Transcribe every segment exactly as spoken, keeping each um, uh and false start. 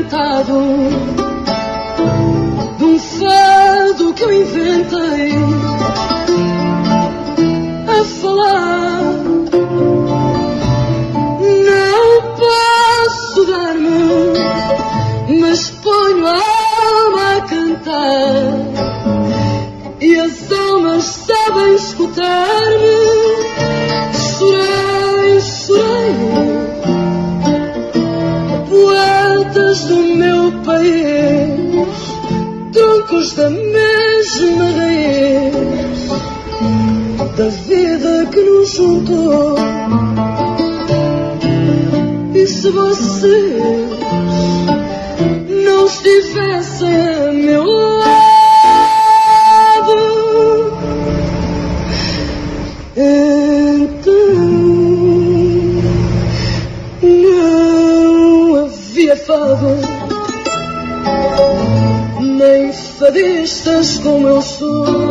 cantado de um fado que eu inventei a falar. Não posso dar-me, mas ponho a alma a cantar e as almas sabem escutar-me. Chorei, chorei, poetas do meu país, troncos da mesma raiz da vida que nos juntou. E se vocês não estivessem a meu lado, então não havia fado, nem fadistas como eu sou.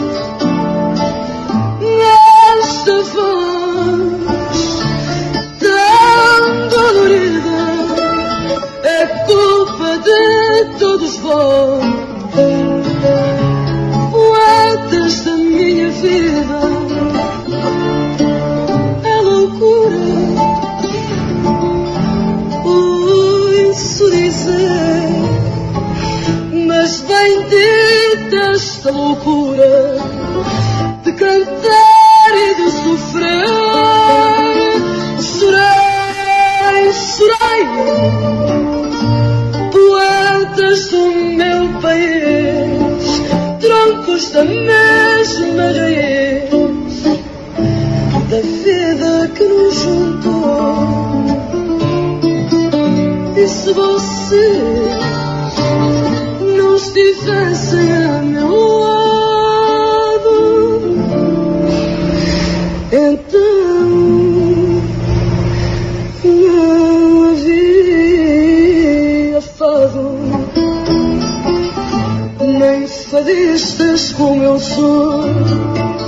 Nesta voz tão dolorida é culpa de todos vós, poetas da minha vida. É loucura ouço dizer, mas bendita esta loucura de cantar e de sofrer. Chorei, chorei, poetas do meu país, troncos da mesma raiz da vida que nos juntou. E se vocês não estivessem a meu lado, então não havia fado, nem fadistas como eu sou.